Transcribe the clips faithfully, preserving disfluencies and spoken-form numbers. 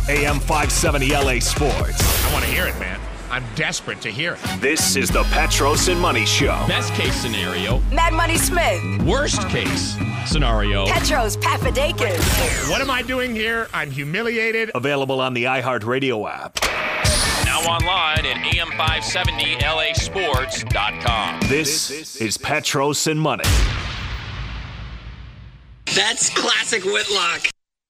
A M five seventy L A Sports. I want to hear it, man. I'm desperate to hear it. This is the Petros and Money Show. Best case scenario. Mad Money Smith. Worst case scenario. Petros Papadakis. What am I doing here? I'm humiliated. Available on the iHeartRadio app. Now online at A M five seventy L A sports dot com. This is Petros and Money. That's classic Whitlock.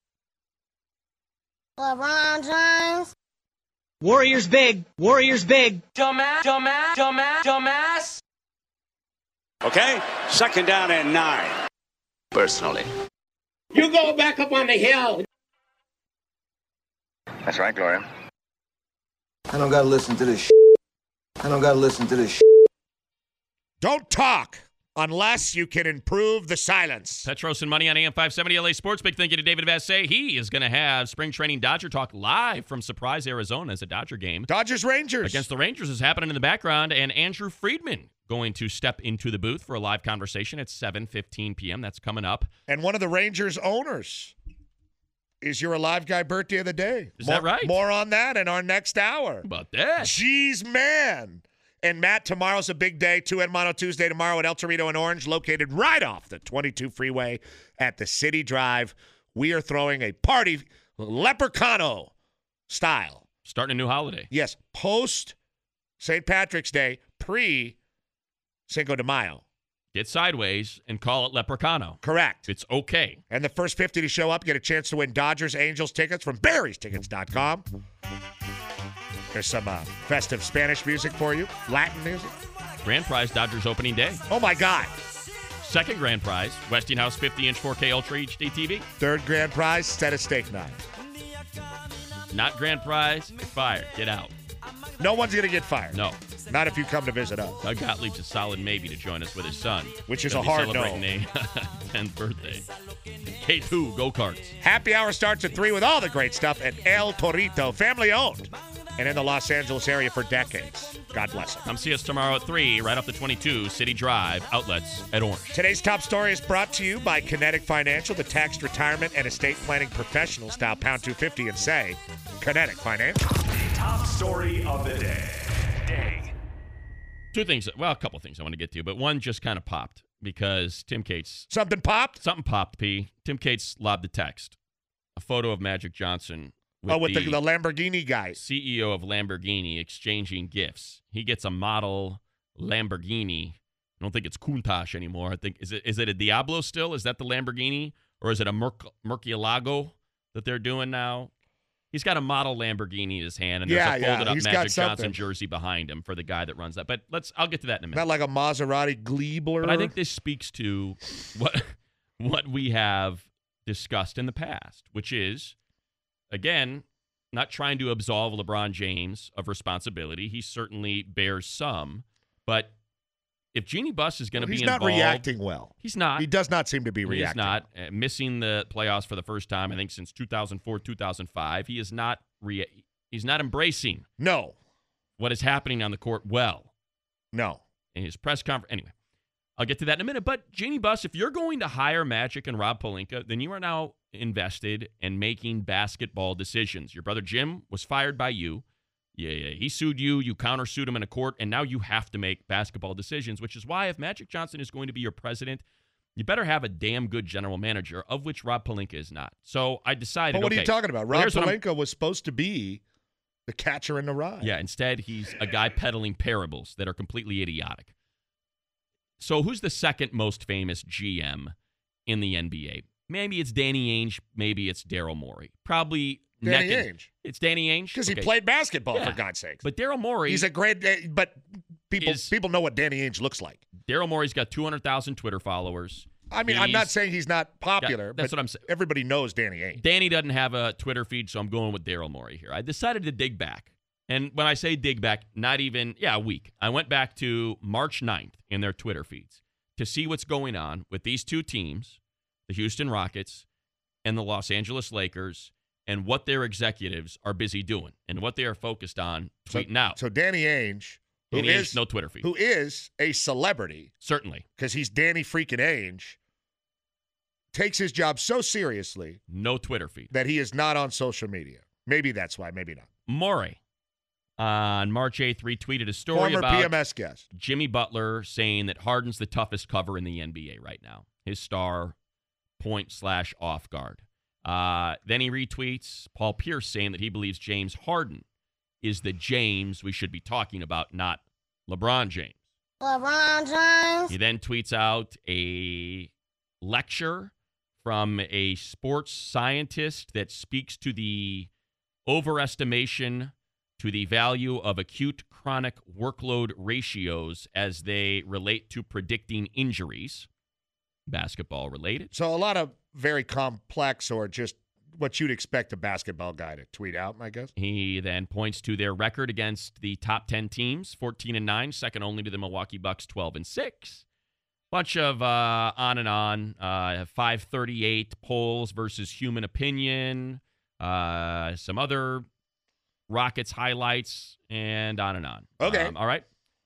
LeBron James. Warriors big. Warriors big. Dumbass, dumbass, dumbass, dumbass. Okay, second down and nine. Personally. You go back up on the hill. That's right, Gloria. I don't gotta listen to this shit. I don't gotta listen to this shit. Don't talk unless you can improve the silence. Petros and Money on A M five seventy L A Sports. Big thank you to David Vassay. He is going to have spring training Dodger talk live from Surprise, Arizona as a Dodger game. Dodgers Rangers. Against the Rangers is happening in the background, and Andrew Friedman going to step into the booth for a live conversation at seven fifteen p.m. That's coming up. And one of the Rangers owners is your Alive Guy birthday of the day. Is more, that right? More on that in our next hour. How about that? Jeez, man. And, Matt, tomorrow's a big day. Two Hermano Tuesday tomorrow at El Torito in Orange, located right off the twenty-two freeway at the City Drive. We are throwing a party, Leprechaun style. Starting a new holiday. Yes, post Saint Patrick's Day, pre Cinco de Mayo. Get sideways and call it Leprechauno. Correct. It's okay. And the first fifty to show up get a chance to win Dodgers Angels tickets from Barry's Tickets dot com. There's some uh, festive Spanish music for you, Latin music. Grand prize, Dodgers opening day. Oh, my God. Second grand prize, Westinghouse fifty-inch four K Ultra H D T V. Third grand prize, set a steak knife. Not grand prize, you're fired. Get out. No one's going to get fired. No. Not if you come to visit us. Doug Gottlieb's a solid maybe to join us with his son. Which is Gonna a be hard no. celebrating a tenth birthday. K two, go-karts. Happy hour starts at three with all the great stuff at El Torito, family owned, and in the Los Angeles area for decades. God bless them. Come see us tomorrow at three, right off the twenty-two, City Drive, outlets at Orange. Today's top story is brought to you by Kinetic Financial, the tax, retirement, and estate planning professionals. Dial pound two fifty and say, Kinetic Financial. Top story of the day. day. Two things, well, a couple things I want to get to, but one just kind of popped because Tim Cates. Something popped? Something popped, P. Tim Cates lobbed a text. A photo of Magic Johnson. With oh, with the, the, the Lamborghini guy. C E O of Lamborghini exchanging gifts. He gets a model Lamborghini. I don't think it's Countach anymore. I think, is it is it a Diablo still? Is that the Lamborghini? Or is it a Murc- Murcielago that they're doing now? He's got a model Lamborghini in his hand, and yeah, there's a folded yeah. up He's Magic got Johnson jersey behind him for the guy that runs that. But let's I'll get to that in a minute. Not like a Maserati Gleebler. But I think this speaks to what what we have discussed in the past, which is, again, not trying to absolve LeBron James of responsibility. He certainly bears some. But if Jeannie Buss is going to well, be involved. He's involved. not reacting well. He's not. He does not seem to be he reacting. He's not. Uh, missing the playoffs for the first time, I think, since two thousand four, two thousand five. He is not re- He's not embracing No. what is happening on the court well. No. In his press conference. Anyway, I'll get to that in a minute. But Jeannie Buss, if you're going to hire Magic and Rob Pelinka, then you are now invested in making basketball decisions. Your brother Jim was fired by you. Yeah, yeah, he sued you. You countersued him in a court, and now you have to make basketball decisions, which is why if Magic Johnson is going to be your president, you better have a damn good general manager, of which Rob Pelinka is not. So I decided, But what okay, are you talking about? well, Rob here's what I'm- Pelinka was supposed to be the catcher in the rye. Yeah, instead he's a guy peddling parables that are completely idiotic. So who's the second most famous G M in the N B A? Maybe it's Danny Ainge. Maybe it's Daryl Morey. Probably Danny neck and- Ainge. It's Danny Ainge? Because Okay. he played basketball, Yeah. for God's sakes. But Daryl Morey, He's a great, but people is- people know what Danny Ainge looks like. Daryl Morey's got two hundred thousand Twitter followers. I mean, I'm not He's- saying he's not popular, Yeah, that's but what I'm saying. everybody knows Danny Ainge. Danny doesn't have a Twitter feed, so I'm going with Daryl Morey here. I decided to dig back. And when I say dig back, not even, yeah, a week. I went back to March ninth in their Twitter feeds to see what's going on with these two teams, the Houston Rockets and the Los Angeles Lakers, and what their executives are busy doing and what they are focused on tweeting so, out. So Danny Ainge, who Danny is Ainge, no Twitter feed. who is a celebrity, Certainly. because he's Danny freaking Ainge, takes his job so seriously No Twitter feed. that he is not on social media. Maybe that's why. Maybe not. Morey on March eighth retweeted a story Former about P M S guest Jimmy Butler saying that Harden's the toughest cover in the N B A right now. His star point slash off guard. Uh, then he retweets Paul Pierce saying that he believes James Harden is the James we should be talking about, not LeBron James. LeBron James. He then tweets out a lecture from a sports scientist that speaks to the overestimation to the value of acute chronic workload ratios as they relate to predicting injuries, basketball related. So a lot of very complex or just what you'd expect a basketball guy to tweet out, I guess. He then points to their record against the top ten teams, fourteen and nine, second only to the Milwaukee Bucks, twelve and six. Bunch of uh, on and on, uh, five thirty-eight polls versus human opinion, uh, some other Rockets highlights, and on and on. Okay. Um, all right.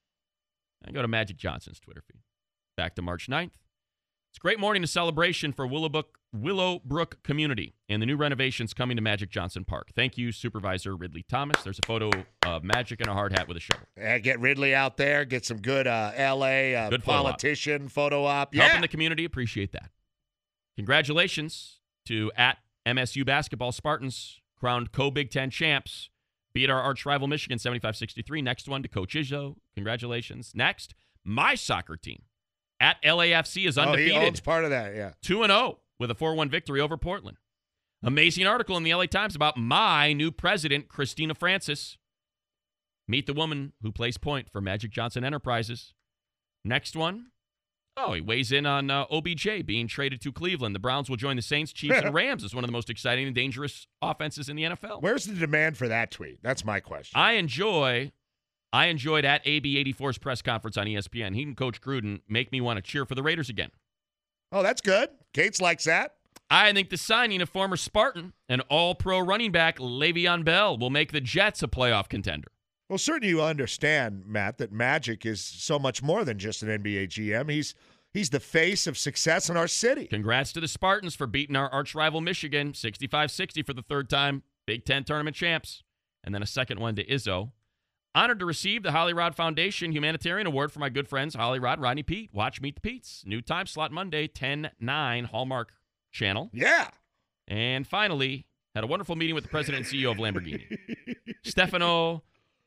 I go to Magic Johnson's Twitter feed. Back to March ninth. It's a great morning to celebration for Willowbrook, Willowbrook community and the new renovations coming to Magic Johnson Park. Thank you, Supervisor Ridley Thomas. There's a photo of Magic in a hard hat with a shovel. Yeah, get Ridley out there. Get some good uh, L A uh, Good photo politician op. photo op. Yeah. Helping the community. Appreciate that. Congratulations to at M S U Basketball Spartans, crowned co-Big Ten champs. Beat our arch rival Michigan seventy-five sixty-three. Next one to Coach Izzo. Congratulations. Next, my soccer team at L A F C is undefeated. Oh, he owns part of that, yeah. two and oh with a four one victory over Portland. Amazing article in the L A Times about my new president, Christina Francis. Meet the woman who plays point for Magic Johnson Enterprises. Next one. Oh, he weighs in on uh, O B J being traded to Cleveland. The Browns will join the Saints, Chiefs, and Rams as one of the most exciting and dangerous offenses in the N F L. Where's the demand for that tweet? That's my question. I enjoy, I enjoyed at A B eighty-four's press conference on E S P N. He and Coach Gruden make me want to cheer for the Raiders again. Oh, that's good. Cates likes that. I think the signing of former Spartan and all-pro running back Le'Veon Bell will make the Jets a playoff contender. Well, certainly you understand, Matt, that Magic is so much more than just an N B A G M. He's he's the face of success in our city. Congrats to the Spartans for beating our arch rival Michigan, sixty-five sixty for the third time, Big Ten tournament champs. And then a second one to Izzo. Honored to receive the Holly Rod Foundation Humanitarian Award for my good friends Holly Rod, Rodney Pete. Watch Meet the Pete's. New time slot Monday, ten nine, Hallmark Channel. Yeah. And finally, had a wonderful meeting with the president and C E O of Lamborghini, Stefano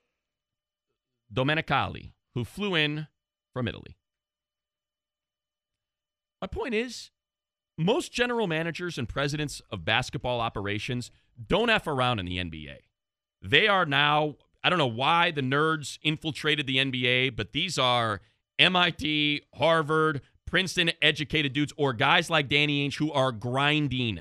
Domenicali, who flew in from Italy. My point is, most general managers and presidents of basketball operations don't F around in the N B A. They are now, I don't know why the nerds infiltrated the N B A, but these are M I T, Harvard, Princeton educated dudes, or guys like Danny Ainge who are grinding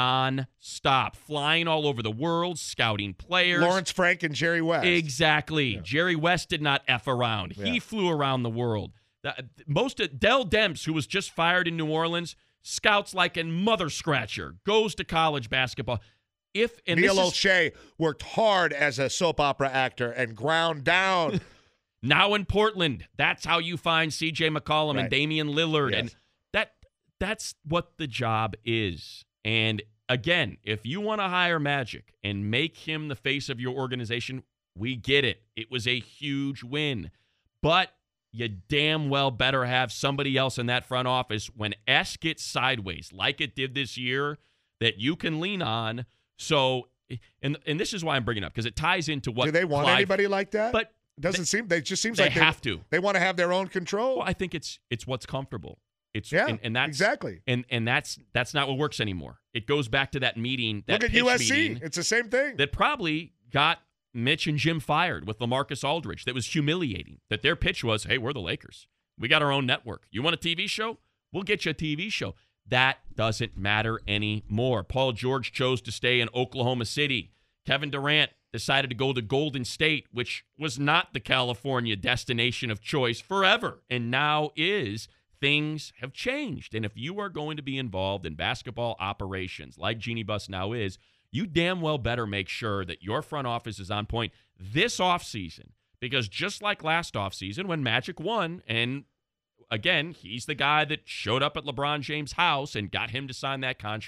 non-stop, flying all over the world, scouting players. Lawrence Frank and Jerry West. Exactly. Yeah. Jerry West did not F around. Yeah. He flew around the world. The, most of Dell Demps, who was just fired in New Orleans, scouts like a mother scratcher, goes to college basketball. If and Neil this is, O'Shea worked hard as a soap opera actor and ground down. now in Portland, that's how you find C J McCollum Right. and Damian Lillard. Yes. And that that's what the job is. And again, if you want to hire Magic and make him the face of your organization, we get it. It was a huge win. But you damn well better have somebody else in that front office when S gets sideways, like it did this year, that you can lean on. So, and and this is why I'm bringing it up, because it ties into what Do they want Clive, anybody like that? But it doesn't they, seem. They just seems they like have to. They want to have their own control. Well, I think it's it's what's comfortable. It's yeah, and, and that's exactly. And and that's that's not what works anymore. It goes back to that meeting. That Look at pitch U S C. meeting It's the same thing. that probably got Mitch and Jim fired with LaMarcus Aldridge. That was humiliating. That their pitch was, "Hey, we're the Lakers. We got our own network. You want a T V show? We'll get you a T V show." That doesn't matter anymore. Paul George chose to stay in Oklahoma City. Kevin Durant decided to go to Golden State, which was not the California destination of choice forever, and now is. Things have changed. And if you are going to be involved in basketball operations like Jeannie Buss now is, you damn well better make sure that your front office is on point this offseason. Because just like last offseason when Magic won, and again, he's the guy that showed up at LeBron James' house and got him to sign that contract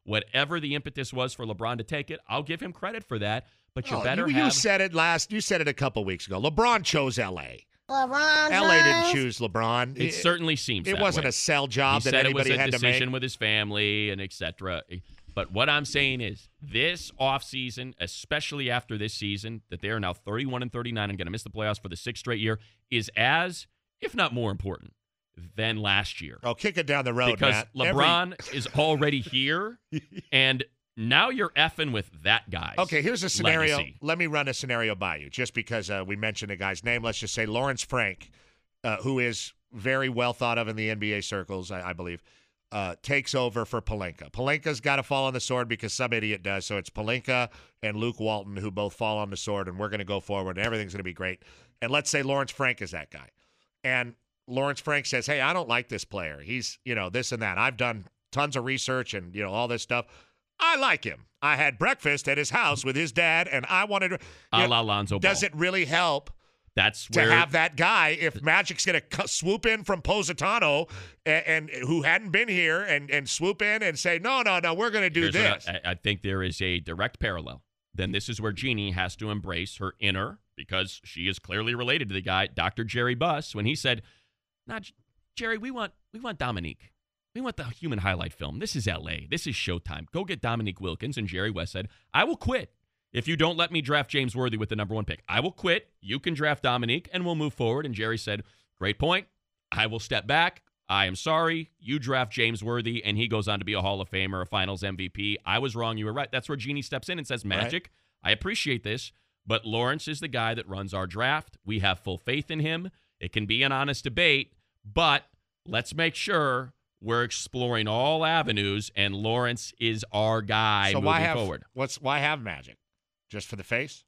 Whatever the impetus was for LeBron to take it, I'll give him credit for that. But you Oh, better you, have. you said it last. You said it a couple weeks ago. LeBron chose L A. LeBron L A didn't James. choose LeBron. It certainly seems It that wasn't way. a sell job he that said anybody it was a had to decision make. with his family and et cetera. But what I'm saying is this offseason, especially after this season, that they are now thirty-one and thirty-nine and going to miss the playoffs for the sixth straight year, is as, if not more important, than last year. Oh, kick it down the road, because Matt. LeBron is already here, and now you're effing with that guy's Okay, here's a scenario. legacy. Let me run a scenario by you, just because uh, we mentioned the guy's name. Let's just say Lawrence Frank, uh, who is very well thought of in the N B A circles, I, I believe, uh, takes over for Pelinka. Pelinka's got to fall on the sword because some idiot does. So it's Pelinka and Luke Walton who both fall on the sword, and we're going to go forward, and everything's going to be great. And let's say Lawrence Frank is that guy. And Lawrence Frank says, hey, I don't like this player. He's, you know, this and that. I've done tons of research and, you know, all this stuff. I like him. I had breakfast at his house with his dad, and I wanted to. A You la know, Lonzo Ball. does it really help That's to where have that guy if Magic's going to swoop in from Positano and, and who hadn't been here and, and swoop in and say, no, no, no, we're going to do Here's what this. I, I think there is a direct parallel. Then this is where Jeannie has to embrace her inner, because she is clearly related to the guy, Doctor Jerry Buss, when he said, "Nah, J- Jerry, we want we want Dominique. We want the human highlight film. This is L A. This is Showtime. Go get Dominique Wilkins." And Jerry West said, "I will quit if you don't let me draft James Worthy with the number one pick. I will quit. You can draft Dominique, and we'll move forward." And Jerry said, "Great point. I will step back. I am sorry. You draft James Worthy," and he goes on to be a Hall of Famer, a Finals M V P. I was wrong. You were right. That's where Jeannie steps in and says, "Magic, right. I appreciate this, but Lawrence is the guy that runs our draft. We have full faith in him. It can be an honest debate, but let's make sure we're exploring all avenues, and Lawrence is our guy so moving why have, forward." What's why have Magic? Just for the face?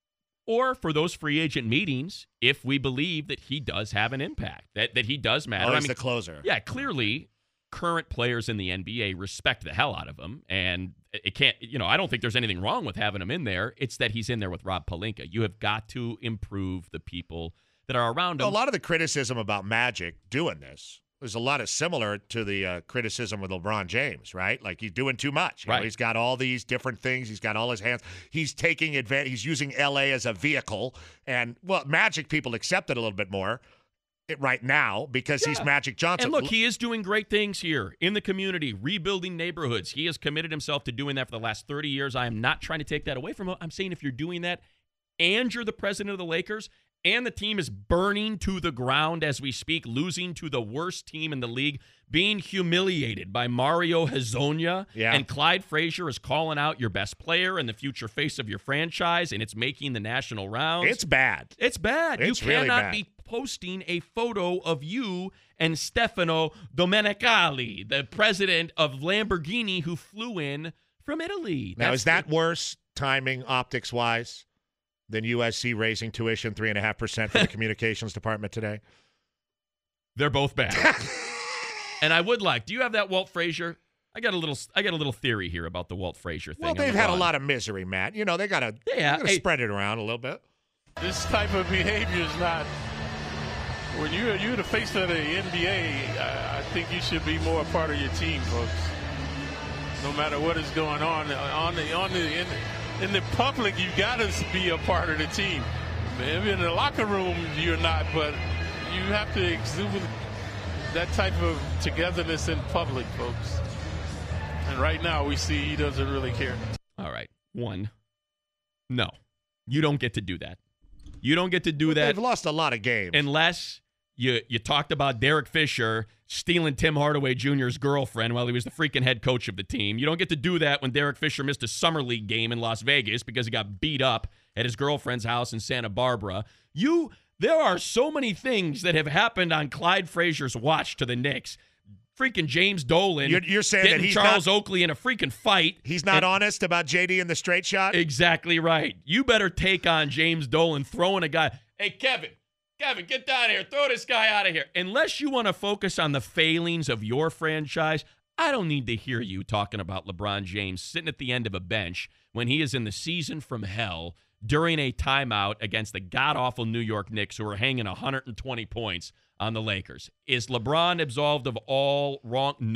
Or for those free agent meetings, if we believe that he does have an impact, that that he does matter. Oh, I he's mean, the closer. Yeah, clearly, current players in the N B A respect the hell out of him, and it can't. You know, I don't think there's anything wrong with having him in there. It's that he's in there with Rob Pelinka. You have got to improve the people that are around him. A lot of the criticism about Magic doing this is a lot of similar to the uh, criticism with LeBron James, right? Like he's doing too much. You know, Right. he's got all these different things. He's got all his hands. He's taking advantage. He's using L A as a vehicle. And, well, Magic people accept it a little bit more right now because he's Yeah. Magic Johnson. And look, he is doing great things here in the community, rebuilding neighborhoods. He has committed himself to doing that for the last thirty years. I am not trying to take that away from him. I'm saying if you're doing that and you're the president of the Lakers and the team is burning to the ground as we speak, losing to the worst team in the league, being humiliated by Mario Hezonja, Yeah. and Clyde Frazier is calling out your best player and the future face of your franchise, and it's making the national rounds. It's bad. It's bad. It's you really cannot bad. be posting a photo of you and Stefano Domenicali, the president of Lamborghini who flew in from Italy. Now, That's is that the- worse timing optics-wise than U S C raising tuition three point five percent for the communications department today? They're both bad. And I would like, do you have that Walt Frazier? I got a little I got a little theory here about the Walt Frazier thing. Well, on they've had a LeBron. lot of misery, Matt. You know, they got to Yeah, hey. spread it around a little bit. This type of behavior is not. When you're you're the face of the N B A, I, I think you should be more a part of your team, folks. No matter what is going on on the on the in, in the public, you got to be a part of the team. Maybe in the locker room, you're not, but you have to exude that type of togetherness in public, folks. And right now, we see he doesn't really care. All right. One. No. You don't get to do that. You don't get to do that. They've lost a lot of games. Unless you you talked about Derek Fisher stealing Tim Hardaway Junior's girlfriend while he was the freaking head coach of the team. You don't get to do that when Derek Fisher missed a summer league game in Las Vegas because he got beat up at his girlfriend's house in Santa Barbara. You there are so many things that have happened on Clyde Frazier's watch to the Knicks. Freaking James Dolan. You're- you're saying getting that he's Charles not- Oakley in a freaking fight. He's not And- honest about J D and the straight shot? Exactly right. You better take on James Dolan throwing a guy. Hey, Kevin, Kevin, get down here. Throw this guy out of here. Unless you want to focus on the failings of your franchise, I don't need to hear you talking about LeBron James sitting at the end of a bench when he is in the season from hell during a timeout against the god-awful New York Knicks who are hanging one hundred twenty points on the Lakers. Is LeBron absolved of all wrong? No.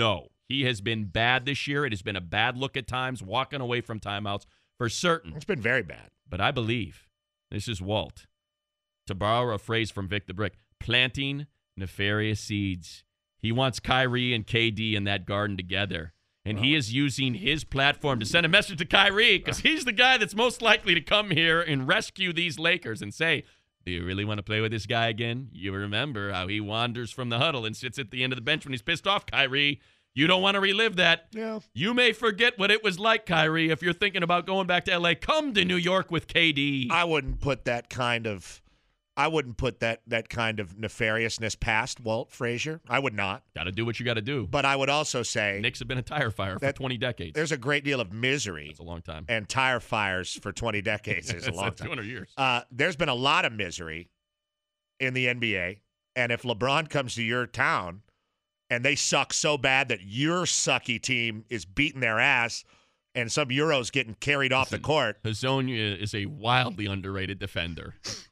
He has been bad this year. It has been a bad look at times, walking away from timeouts for certain. It's been very bad. But I believe, this is Walt, to borrow a phrase from Vic the Brick, planting nefarious seeds. He wants Kyrie and K D in that garden together. And he is using his platform to send a message to Kyrie because he's the guy that's most likely to come here and rescue these Lakers and say, do you really want to play with this guy again? You remember how he wanders from the huddle and sits at the end of the bench when he's pissed off, Kyrie. You don't want to relive that. Yeah. You may forget what it was like, Kyrie, if you're thinking about going back to L A. Come to New York with K D. I wouldn't put that kind of I wouldn't put that that kind of nefariousness past Walt Frazier. I would not. Got to do what you got to do. But I would also say Knicks have been a tire fire for twenty decades. There's a great deal of misery. That's a long time. And tire fires for twenty decades is a long like time. two hundred years. Uh, there's been a lot of misery in the N B A. And if LeBron comes to your town and they suck so bad that your sucky team is beating their ass and some Euros getting carried off Listen, the court. Hazonia is a wildly underrated defender.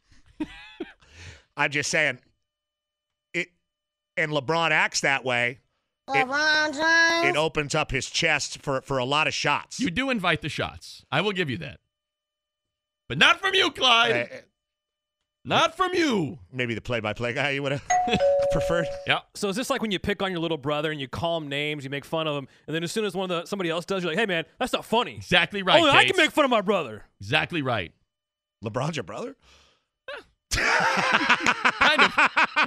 I'm just saying, it, and LeBron acts that way. LeBron it, James. It opens up his chest for, for a lot of shots. You do invite the shots. I will give you that. But not from you, Clyde. Uh, not from you. Maybe the play-by-play guy you would have preferred. Yeah. So is this like when you pick on your little brother and you call him names, you make fun of him, and then as soon as one of the somebody else does, you're like, hey, man, that's not funny. Exactly right, Only I Case. can make fun of my brother. Exactly right. LeBron's your brother? Kind of.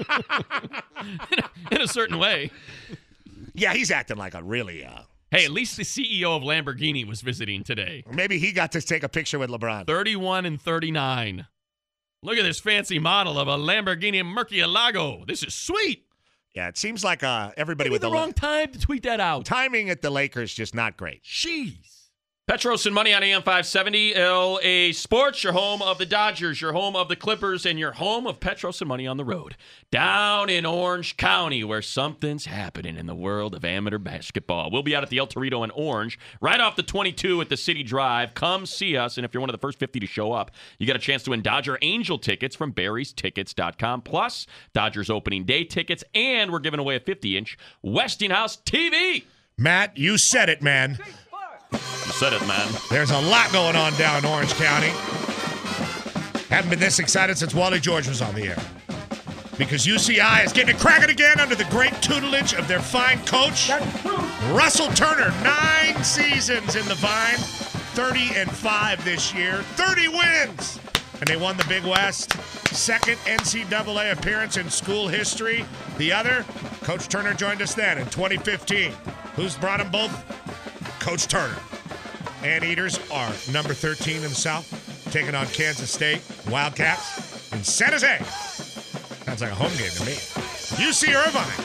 in, a, in a certain way. Yeah, he's acting like a really... Uh, hey, at least the C E O of Lamborghini was visiting today. Maybe he got to take a picture with LeBron. thirty-one and thirty-nine. Look at this fancy model of a Lamborghini Murcielago. This is sweet. Yeah, it seems like uh, everybody Maybe with the, the wrong time to tweet that out. Timing at the Lakers just not great. Jeez. Petros and Money on A M five seventy, L A Sports, your home of the Dodgers, your home of the Clippers, and your home of Petros and Money on the road. Down in Orange County, where something's happening in the world of amateur basketball. We'll be out at the El Torito in Orange, right off the twenty-two at the City Drive. Come see us, and if you're one of the first fifty to show up, you got a chance to win Dodger Angel tickets from Barry's Tickets dot com, plus Dodgers opening day tickets, and we're giving away a fifty-inch Westinghouse T V. Matt, you said it, man. You said it, man. There's a lot going on down in Orange County. Haven't been this excited since Wally George was on the air. Because U C I is getting it cracking again under the great tutelage of their fine coach, Russell Turner. Nine seasons in the Vine, thirty and five this year, thirty wins. And they won the Big West. Second N C double A appearance in school history. The other, Coach Turner joined us then in twenty fifteen. Who's brought them both? Coach Turner. Anteaters are number thirteen in the South, taking on Kansas State Wildcats in San Jose. Sounds like a home game to me. U C Irvine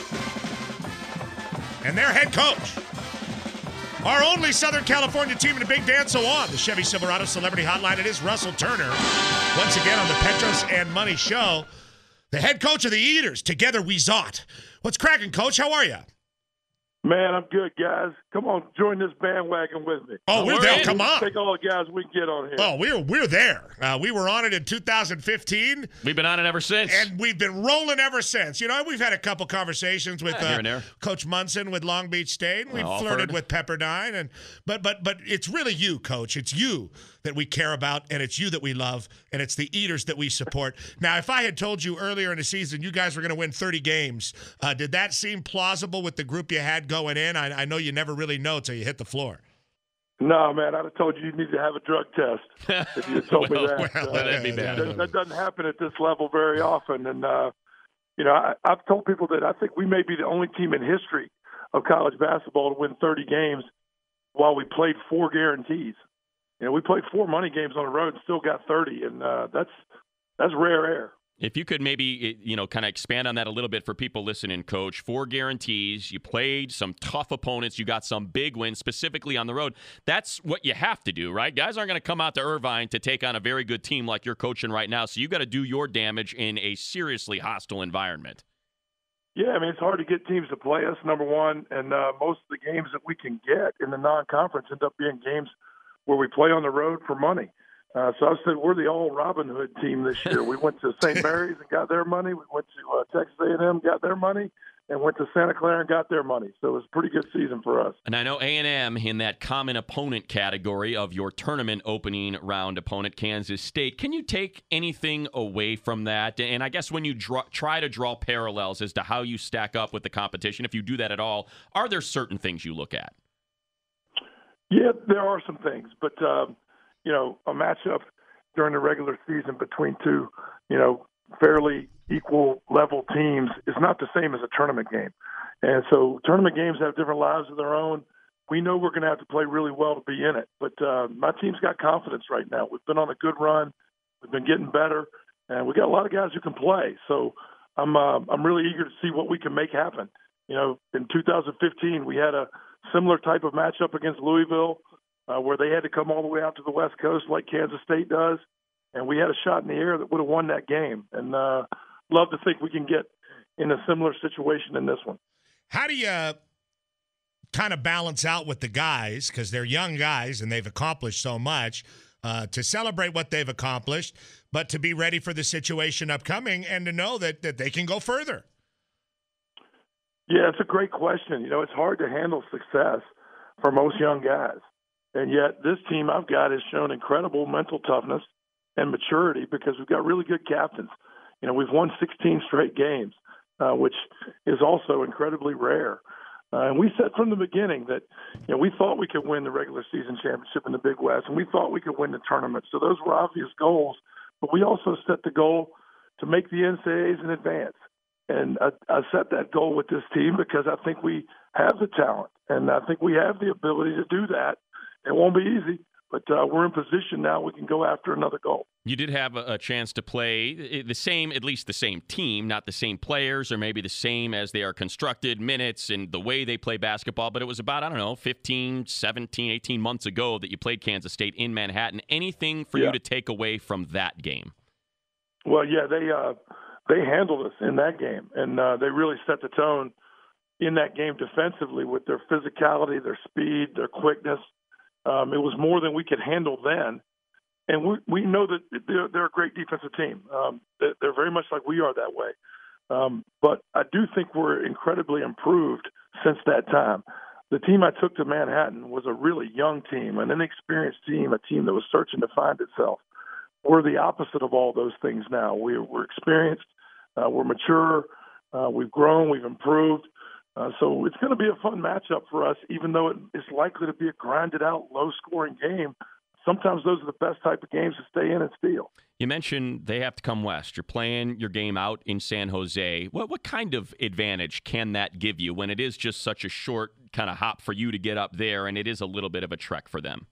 and their head coach. Our only Southern California team in the Big Dance, so on. The Chevy Silverado Celebrity Hotline. It is Russell Turner. Once again on the Petros and Money Show. The head coach of the Eaters. Together we zot. What's cracking, Coach? How are you? Man, I'm good, guys. Come on, join this bandwagon with me. Oh, we're, we're there. In. Come on. Take all the guys we can get on here. Oh, we're we're there. Uh, we were on it in two thousand fifteen. We've been on it ever since. And we've been rolling ever since. You know, we've had a couple conversations with yeah, uh, Coach Munson with Long Beach State. We've well, flirted with Pepperdine. and but but but it's really you, Coach. It's you that we care about, and it's you that we love, and it's the Eaters that we support. Now, if I had told you earlier in the season you guys were going to win thirty games, uh, did that seem plausible with the group you had going in? I, I know you never really know till you hit the floor. No, man, I'd have told you you need to have a drug test if you had told well, me that. Well, uh, that'd be bad. That, that doesn't happen at this level very often. And, uh, you know, I, I've told people that I think we may be the only team in history of college basketball to win thirty games while we played four guarantees. You know, we played four money games on the road and still got thirty, and uh, that's that's rare air. If you could maybe, you know, kind of expand on that a little bit for people listening, Coach. Four guarantees. You played some tough opponents. You got some big wins, specifically on the road. That's what you have to do, right? Guys aren't going to come out to Irvine to take on a very good team like you're coaching right now, so you got to do your damage in a seriously hostile environment. Yeah, I mean, it's hard to get teams to play us, number one, and uh, most of the games that we can get in the non-conference end up being games where we play on the road for money. Uh, so I said we're the all Robin Hood team this year. We went to Saint Mary's and got their money. We went to uh, Texas A and M, got their money. and went to Santa Clara and got their money. So it was a pretty good season for us. And I know A and M in that common opponent category of your tournament opening round opponent, Kansas State. Can you take anything away from that? And I guess when you draw, try to draw parallels as to how you stack up with the competition, if you do that at all, are there certain things you look at? Yeah, there are some things. But, um, you know, a matchup during the regular season between two, you know, fairly equal level teams is not the same as a tournament game. And so tournament games have different lives of their own. We know we're going to have to play really well to be in it. But uh, my team's got confidence right now. We've been on a good run. We've been getting better. And we got a lot of guys who can play. So I'm uh, I'm really eager to see what we can make happen. You know, in two thousand fifteen, we had a similar type of matchup against Louisville uh, where they had to come all the way out to the West Coast like Kansas State does. And we had a shot in the air that would have won that game. And uh, love to think we can get in a similar situation in this one. How do you uh, kind of balance out with the guys, because they're young guys and they've accomplished so much, uh, to celebrate what they've accomplished, but to be ready for the situation upcoming and to know that, that they can go further? Yeah, it's a great question. You know, it's hard to handle success for most young guys. And yet this team I've got has shown incredible mental toughness and maturity because we've got really good captains. You know, we've won sixteen straight games, uh, which is also incredibly rare. Uh, and we said from the beginning that, you know, we thought we could win the regular season championship in the Big West, and we thought we could win the tournament. So those were obvious goals. But we also set the goal to make the N C double A's in advance. And I, I set that goal with this team because I think we have the talent, and I think we have the ability to do that. It won't be easy, but uh, we're in position now. We can go after another goal. You did have a, a chance to play the same, at least the same team, not the same players or maybe the same as they are constructed, minutes and the way they play basketball. But it was about, I don't know, fifteen, seventeen, eighteen months ago that you played Kansas State in Manhattan. Anything for yeah. you to take away from that game? Well, yeah, they uh, they handled us in that game, and uh, they really set the tone in that game defensively with their physicality, their speed, their quickness. Um, it was more than we could handle then. And we, we know that they're, they're a great defensive team. Um, they're, they're very much like we are that way. Um, but I do think we're incredibly improved since that time. The team I took to Manhattan was a really young team, an inexperienced team, a team that was searching to find itself. We're the opposite of all those things now. We're, we're experienced, uh, we're mature, uh, we've grown, we've improved. Uh, so it's going to be a fun matchup for us, even though it is likely to be a grinded-out, low-scoring game. Sometimes those are the best type of games to stay in and steal. You mentioned they have to come west. You're playing your game out in San Jose. What what kind of advantage can that give you when it is just such a short kind of hop for you to get up there, and it is a little bit of a trek for them?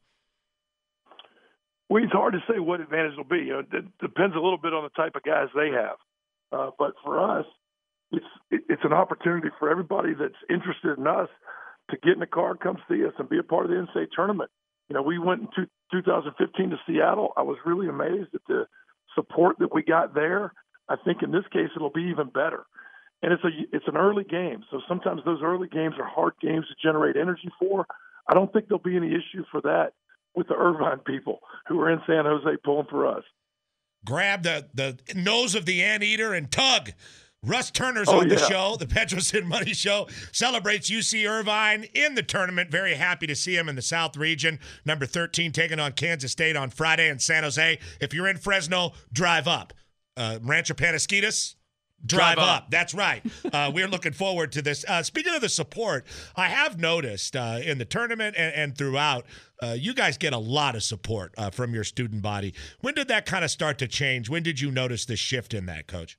Well, it's hard to say what advantage will be. You know, it depends a little bit on the type of guys they have. Uh, but for us, it's it's an opportunity for everybody that's interested in us to get in the car, come see us, and be a part of the N C double A tournament. You know, we went in two, two thousand fifteen to Seattle. I was really amazed at the support that we got there. I think in this case it'll be even better. And it's a it's an early game, so sometimes those early games are hard games to generate energy for. I don't think there'll be any issue for that with the Irvine people who are in San Jose pulling for us. Grab the, the nose of the anteater and tug. Russ Turner's oh, on yeah. the show. The Petros and Money Show celebrates U C Irvine in the tournament. Very happy to see him in the South region. Number thirteen taking on Kansas State on Friday in San Jose. If you're in Fresno, drive up. Uh, Rancho Panasquitas, drive, drive up. up. That's right. Uh, we're looking forward to this. Uh, speaking of the support, I have noticed uh, in the tournament and, and throughout, uh, you guys get a lot of support uh, from your student body. When did that kind of start to change? When did you notice the shift in that, Coach?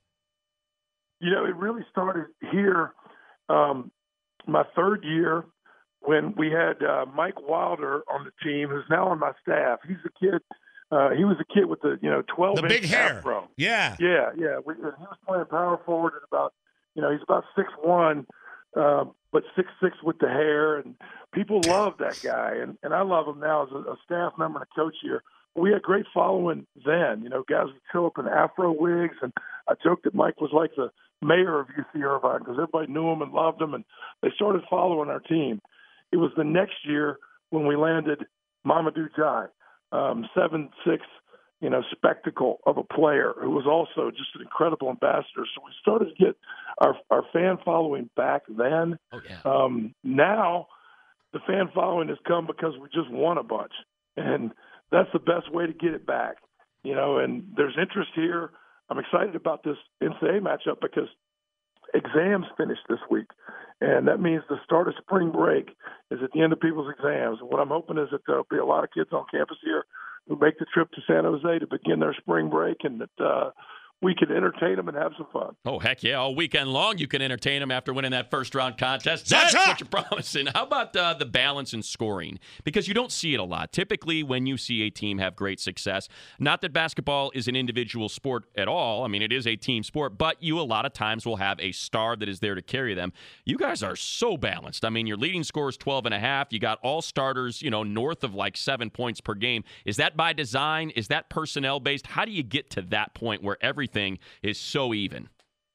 You know, it really started here um, my third year when we had uh, Mike Wilder on the team, who's now on my staff. He's a kid. Uh, he was a kid with the, you know, twelve the big inch hair. afro. Yeah. Yeah, yeah. We, he was playing power forward at about, you know, he's about six one, uh, but six six with the hair. And people love that guy. And, and I love him now as a, a staff member and a coach here. We had great following then. You know, guys would show up in afro wigs. And I joked that Mike was like the mayor of U C Irvine because everybody knew him and loved him, and they started following our team. It was the next year when we landed Mamadou Jai, um, seven six, you know, spectacle of a player who was also just an incredible ambassador. So we started to get our our fan following back then. Oh, yeah. Um, now the fan following has come because we just won a bunch, and that's the best way to get it back. You know, and there's interest here. I'm excited about this N C double A matchup because exams finish this week, and that means the start of spring break is at the end of people's exams. And what I'm hoping is that there'll be a lot of kids on campus here who make the trip to San Jose to begin their spring break, and that uh, we can entertain them and have some fun. Oh, heck yeah. All weekend long, you can entertain them after winning that first-round contest. That's what you're promising. How about uh, the balance in scoring? Because you don't see it a lot. Typically, when you see a team have great success, not that basketball is an individual sport at all. I mean, it is a team sport, but you a lot of times will have a star that is there to carry them. You guys are so balanced. I mean, your leading score is twelve and a half. You got all starters, you know, north of like seven points per game. Is that by design? Is that personnel-based? How do you get to that point where everything is so even?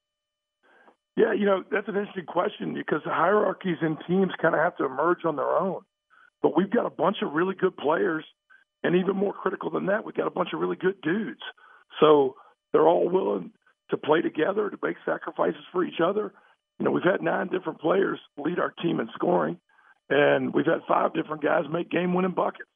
Yeah, you know, that's an interesting question because the hierarchies in teams kind of have to emerge on their own. But we've got a bunch of really good players, and even more critical than that, we've got a bunch of really good dudes. So they're all willing to play together, to make sacrifices for each other. You know, we've had nine different players lead our team in scoring, and we've had five different guys make game-winning buckets.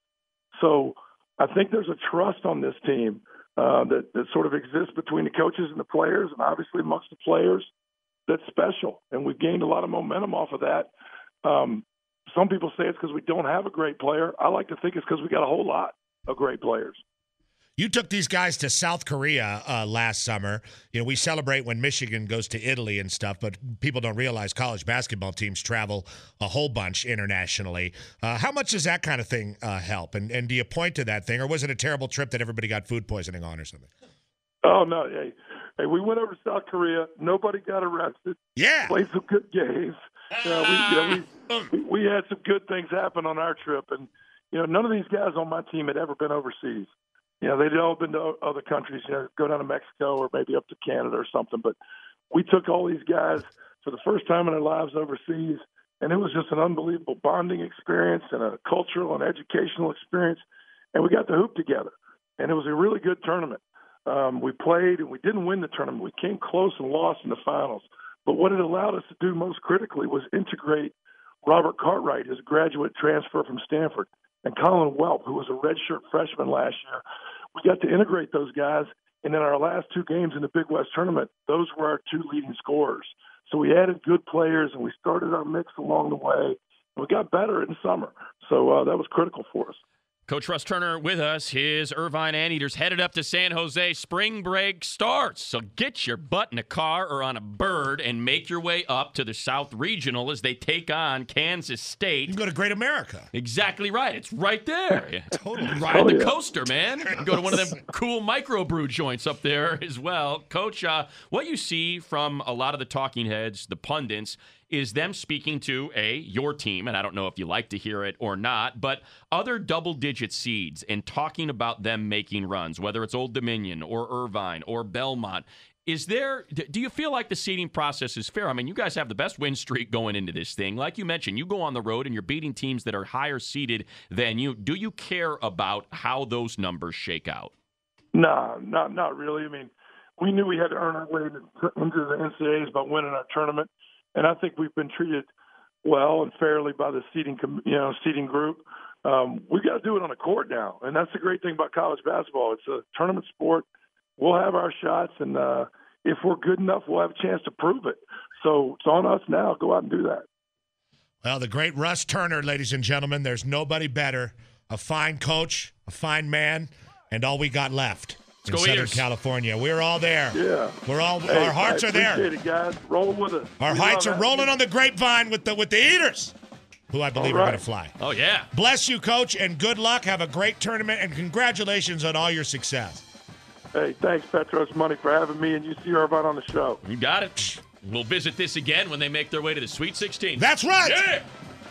So I think there's a trust on this team Uh, that, that sort of exists between the coaches and the players, and obviously amongst the players, that's special. And we've gained a lot of momentum off of that. Um, some people say it's because we don't have a great player. I like to think it's because we got a whole lot of great players. You took these guys to South Korea uh, last summer. You know, we celebrate when Michigan goes to Italy and stuff, but people don't realize college basketball teams travel a whole bunch internationally. Uh, how much does that kind of thing uh, help? And and do you point to that thing, or was it a terrible trip that everybody got food poisoning on or something? Oh, no. Hey, hey we went over to South Korea. Nobody got arrested. Yeah. Played some good games. Uh, we, you know, we, we, we had some good things happen on our trip. And, you know, none of these guys on my team had ever been overseas. You know, they'd all been to other countries, you know, go down to Mexico or maybe up to Canada or something. But we took all these guys for the first time in their lives overseas, and it was just an unbelievable bonding experience and a cultural and educational experience. And we got to hoop together, and it was a really good tournament. Um, we played, and we didn't win the tournament. We came close and lost in the finals. But what it allowed us to do most critically was integrate Robert Cartwright, his graduate transfer from Stanford, and Colin Welp, who was a redshirt freshman last year. We got to integrate those guys, and in our last two games in the Big West tournament, those were our two leading scorers. So we added good players, and we started our mix along the way. We got better in summer, so uh, that was critical for us. Coach Russ Turner with us. His Irvine Anteaters headed up to San Jose. Spring break starts. So get your butt in a car or on a bird and make your way up to the South Regional as they take on Kansas State. You can go to Great America. Exactly right. It's right there. Totally. Ride Oh, the yeah. coaster, man. You can go to one of them cool microbrew joints up there as well. Coach, uh, what you see from a lot of the talking heads, the pundits, is them speaking to, A, your team, and I don't know if you like to hear it or not, but other double-digit seeds and talking about them making runs, whether it's Old Dominion or Irvine or Belmont. Is there, do you feel like the seeding process is fair? I mean, you guys have the best win streak going into this thing. Like you mentioned, you go on the road and you're beating teams that are higher seeded than you. Do you care about how those numbers shake out? No, not not really. I mean, we knew we had to earn our way into the N C double A's by winning our tournament. And I think we've been treated well and fairly by the seeding, com- you know, seeding group. Um, we've got to do it on the court now, and that's the great thing about college basketball. It's a tournament sport. We'll have our shots, and uh, if we're good enough, we'll have a chance to prove it. So it's on us now. Go out and do that. Well, the great Russ Turner, ladies and gentlemen. There's nobody better. A fine coach, a fine man, and all we got left. Let's in go Southern Eaters. California. We're all there. Yeah. We're all Hey, our hearts I are there. appreciate it, guys. Roll with us. Our We hearts love are rolling having on the grapevine with the with the Eaters, who I believe All are right. going to fly. Oh, yeah. Bless you, Coach, and good luck. Have a great tournament, and congratulations on all your success. you. Hey, thanks, Petros Money, for having me and U C Irvine on the show. You got it. We'll visit this again when they make their way to the Sweet sixteen. That's right. Yeah.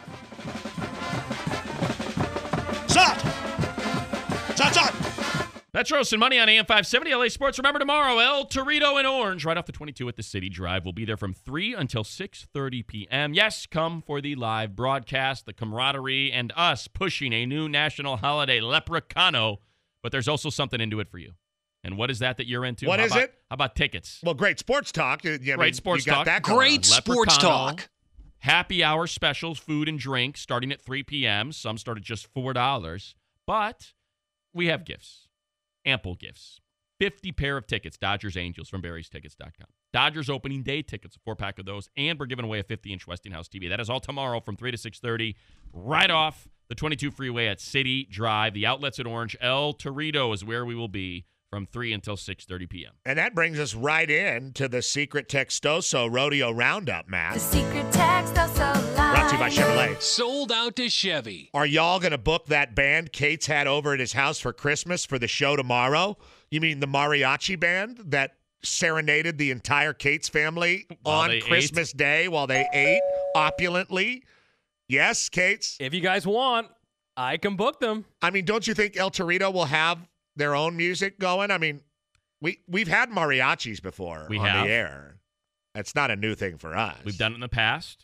Shot. Shot, shot. Petros and Money on A M five seventy L A Sports. Remember tomorrow, El Torito and Orange, right off the twenty-two at the City Drive. We'll be there from three until six thirty p.m. Yes, come for the live broadcast, the camaraderie, and us pushing a new national holiday, Leprechaun, But there's also something into it for you. And what is that that you're into? What how is about, it? How about tickets? Well, great sports talk. You, you, I Great mean, sports you got talk. That going Great on. sports talk. Happy hour specials, food and drink, starting at three p.m. Some start at just four dollars. But we have gifts. Ample gifts. fifty pair of tickets, Dodgers Angels from Barry's Tickets dot com. Dodgers opening day tickets, a four-pack of those, and we're giving away a fifty-inch Westinghouse T V. That is all tomorrow from three to six thirty, right off the twenty-two freeway at City Drive. The outlets at Orange. El Torito is where we will be from three until six thirty p.m. And that brings us right in to the Secret Textoso Rodeo Roundup, Matt. The Secret Textoso line. Brought to you by Chevrolet. Sold out to Chevy. Are y'all going to book that band Kate's had over at his house for Christmas for the show tomorrow? You mean the mariachi band that serenaded the entire Kate's family While on they Christmas ate? Day while they ate opulently? Yes, Kate's? If you guys want, I can book them. I mean, don't you think El Torito will have their own music going? I mean, we, we've had mariachis before We on have. the air. That's not a new thing for us. We've done it in the past.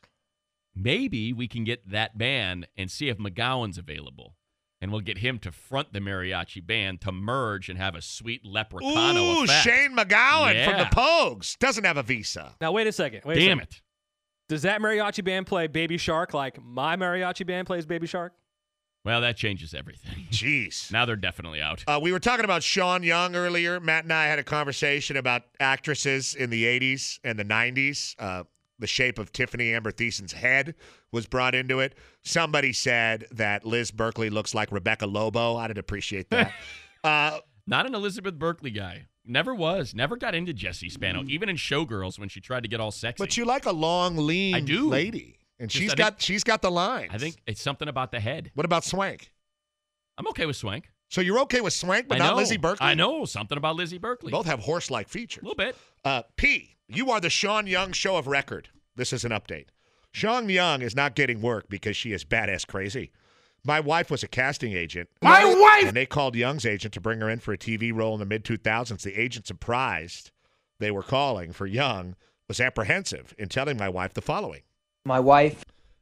Maybe we can get that band and see if McGowan's available. And we'll get him to front the mariachi band to merge and have a sweet leprechaun Ooh, effect. Shane McGowan from the Yeah. Pogues. Doesn't have a visa. Now, wait a second. Wait a Damn second. it. Does that mariachi band play Baby Shark like my mariachi band plays Baby Shark? Well, that changes everything. Jeez. Now they're definitely out. Uh, we were talking about Sean Young earlier. Matt and I had a conversation about actresses in the eighties and the nineties. Uh, the shape of Tiffany Amber Thiessen's head was brought into it. Somebody said that Liz Berkley looks like Rebecca Lobo. I didn't appreciate that. uh, Not an Elizabeth Berkley guy. Never was. Never got into Jessie Spano, even in Showgirls when she tried to get all sexy. but you like a long, lean I do. lady. And Just, she's I got think- she's got the lines. I think it's something about the head. What about Swank? I'm okay with Swank. So you're okay with Swank, but I not know. Lizzie Berkley? I know something about Lizzie Berkley. Both have horse-like features. A little bit. Uh, P, you are the Sean Young show of record. This is an update. Sean Young is not getting work because she is badass crazy. My wife was a casting agent. My wife! And they called Young's agent to bring her in for a T V role in the mid two thousands. The agent, surprised they were calling for Young, was apprehensive in telling my wife the following. My wife.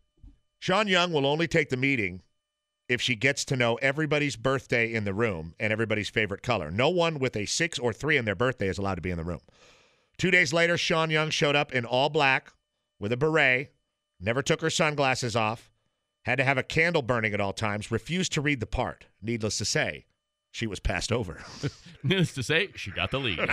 Sean Young will only take the meeting if she gets to know everybody's birthday in the room and everybody's favorite color. No one with a six or three in their birthday is allowed to be in the room. Two days later, Sean Young showed up in all black with a beret, never took her sunglasses off, had to have a candle burning at all times, refused to read the part. Needless to say, she was passed over. Needless to say, she got the lead.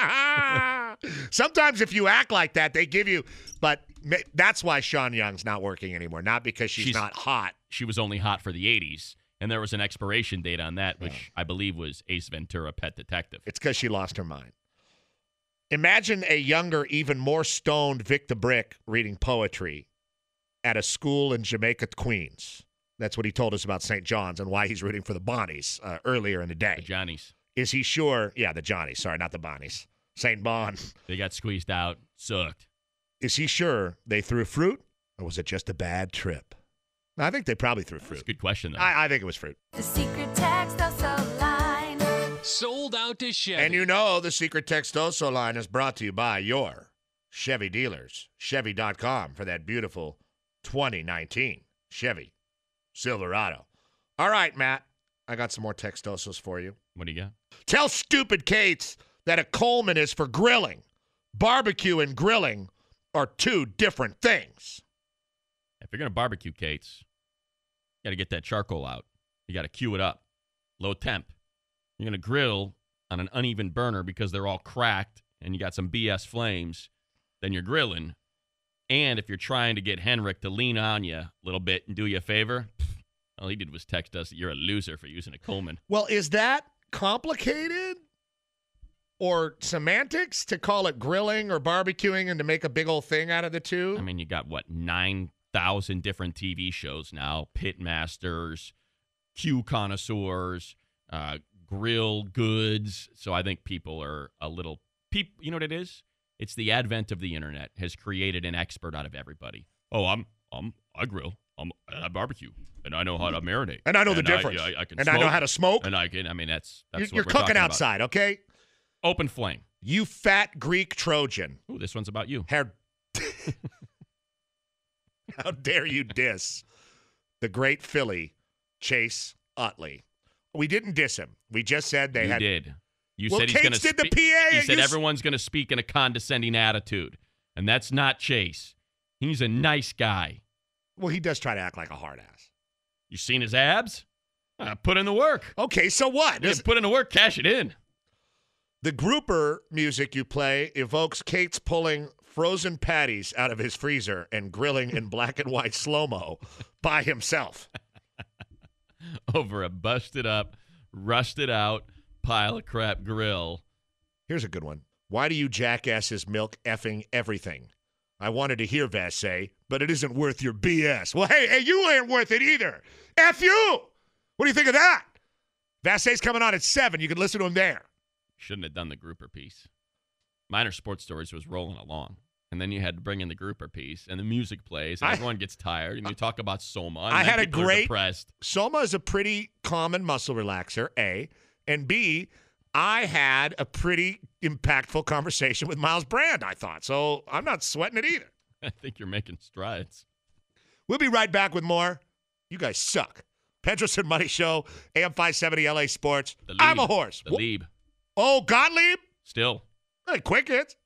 Sometimes if you act like that, they give you, but ma- that's why Sean Young's not working anymore, not because she's, She's- not hot. She was only hot for the eighties, and there was an expiration date on that, which I believe was Ace Ventura: Pet Detective. It's because she lost her mind. Imagine a younger, even more stoned Vic the Brick reading poetry at a school in Jamaica, Queens. That's what he told us about Saint John's and why he's rooting for the Bonnies uh, earlier in the day. The Johnnies. Is he sure? Yeah, the Johnnies. Sorry, not the Bonnies. Saint Bon. They got squeezed out. Sucked. Is he sure they threw fruit, or was it just a bad trip? I think they probably threw fruit. That's a good question, though. I, I think it was fruit. The Secret Textoso line. Sold out to Chevy. And you know the Secret Textoso line is brought to you by your Chevy dealers. Chevy dot com for that beautiful twenty nineteen Chevy Silverado. All right, Matt. I got some more Textosos for you. What do you got? Tell stupid Kates that a Coleman is for grilling. Barbecue and grilling are two different things. If you're going to barbecue, Kates, you got to get that charcoal out. You got to cue it up. Low temp. You're going to grill on an uneven burner because they're all cracked and you got some B S flames. Then you're grilling. And if you're trying to get Henrik to lean on you a little bit and do you a favor, all he did was text us that you're a loser for using a Coleman. Well, is that complicated or semantics to call it grilling or barbecuing and to make a big old thing out of the two? I mean, you got, what, nine thousand different T V shows now. Pit Masters, Q Connoisseurs, uh, Grill Goods. So I think people are a little... Peop, you know what it is? It's the advent of the internet has created an expert out of everybody. Oh, I'm... I'm I grill. I'm, I barbecue. And I know how to marinate. And I know the and difference. I, I, I can and smoke, I know how to smoke. And I can... I mean, that's... that's You're, what you're we're cooking talking outside, about. okay? Open flame. You fat Greek Trojan. Ooh, this one's about you. How, How dare you diss the great Philly, Chase Utley. We didn't diss him. We just said they you had. did. You well, said he's Cates going to did the P A. He said you... everyone's going to speak in a condescending attitude, and that's not Chase. He's a nice guy. Well, he does try to act like a hard ass. You seen his abs? Uh, put in the work. Okay, so what? Yeah, put in the work, cash it in. The grouper music you play evokes Cates pulling frozen patties out of his freezer and grilling in black and white slow-mo by himself. Over a busted up, rusted out pile of crap grill. Here's a good one. Why do you jackasses milk effing everything? I wanted to hear Vass say, but it isn't worth your B S. Well, hey, hey, you ain't worth it either. F you! What do you think of that? Vassay's coming on at seven. You can listen to him there. Shouldn't have done the grouper piece. Minor Sports Stories was rolling along. And then you had to bring in the grouper piece, and the music plays, and I, everyone gets tired, and you talk about Soma. And I had a people are great. depressed. Soma is a pretty common muscle relaxer, A. And B, I had a pretty impactful conversation with Miles Brand, I thought. So I'm not sweating it either. I think you're making strides. We'll be right back with more. You guys suck. Petros and Money Show, A M five seventy L A Sports. The I'm Lieb. a horse. The Lieb. Oh, Gottlieb? Still. Hey, quick hits.